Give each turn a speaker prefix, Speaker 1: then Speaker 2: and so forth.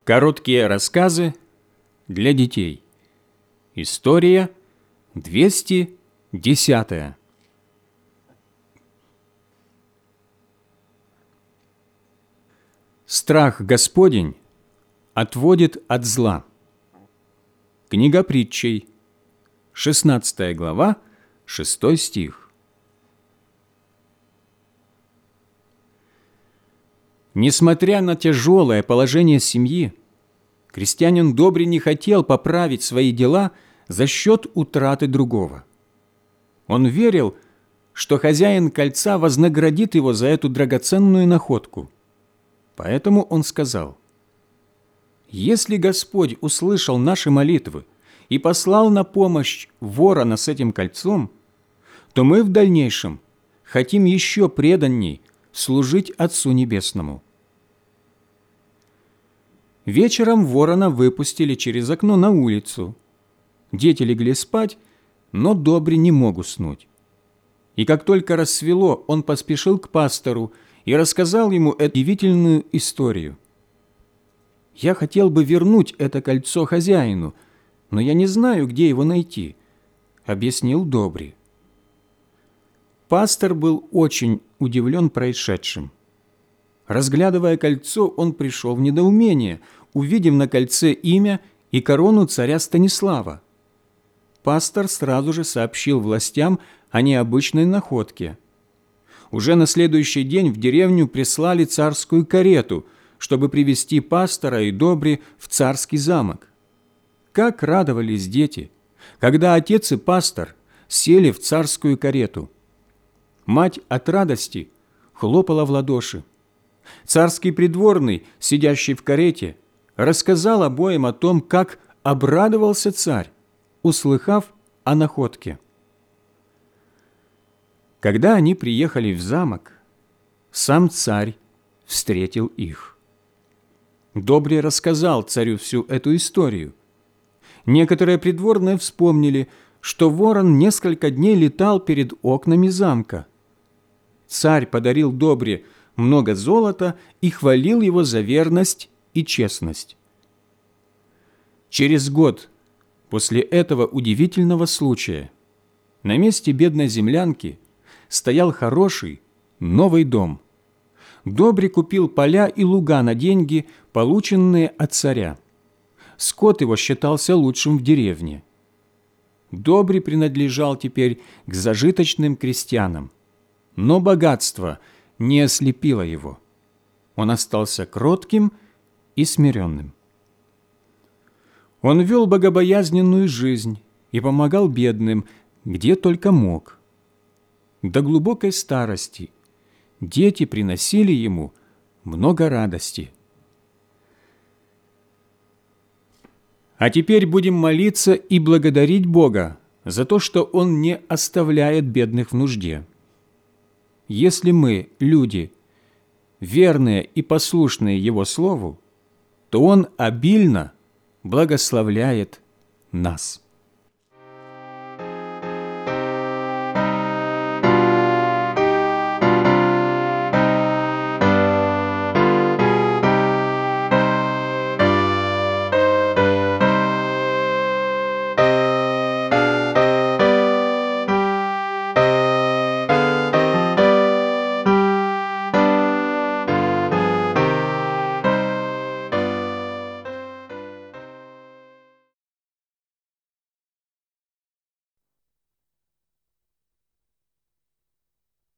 Speaker 1: Короткие рассказы для детей. История 210. Страх Господень отводит от зла. Книга Притчей, 16 глава, 6 стих. Несмотря на тяжелое положение семьи, крестьянин Добрий не хотел поправить свои дела за счет утраты другого. Он верил, что хозяин кольца вознаградит его за эту драгоценную находку. Поэтому он сказал: «Если Господь услышал наши молитвы и послал на помощь ворона с этим кольцом, то мы в дальнейшем хотим еще преданней служить Отцу Небесному». Вечером ворона выпустили через окно на улицу. Дети легли спать, но Добрый не мог уснуть. И как только рассвело, он поспешил к пастору и рассказал ему эту удивительную историю. «Я хотел бы вернуть это кольцо хозяину, но я не знаю, где его найти», — объяснил Добрый. Пастор был очень удивлен происшедшим. Разглядывая кольцо, он пришел в недоумение, увидев на кольце имя и корону царя Станислава. Пастор сразу же сообщил властям о необычной находке. Уже на следующий день в деревню прислали царскую карету, чтобы привезти пастора и Добрий в царский замок. Как радовались дети, когда отец и пастор сели в царскую карету. Мать от радости хлопала в ладоши. Царский придворный, сидящий в карете, рассказал обоим о том, как обрадовался царь, услыхав о находке. Когда они приехали в замок, сам царь встретил их. Добрый рассказал царю всю эту историю. Некоторые придворные вспомнили, что ворон несколько дней летал перед окнами замка. Царь подарил Добрий много золота и хвалил его за верность и честность. Через год после этого удивительного случая на месте бедной землянки стоял хороший новый дом. Добрий купил поля и луга на деньги, полученные от царя. Скот его считался лучшим в деревне. Добрий принадлежал теперь к зажиточным крестьянам, но богатство не ослепило его. Он остался кротким и смиренным. Он вел богобоязненную жизнь и помогал бедным, где только мог. До глубокой старости дети приносили ему много радости. А теперь будем молиться и благодарить Бога за то, что Он не оставляет бедных в нужде. Если мы, люди, верные и послушные Его Слову, то Он обильно благословляет нас.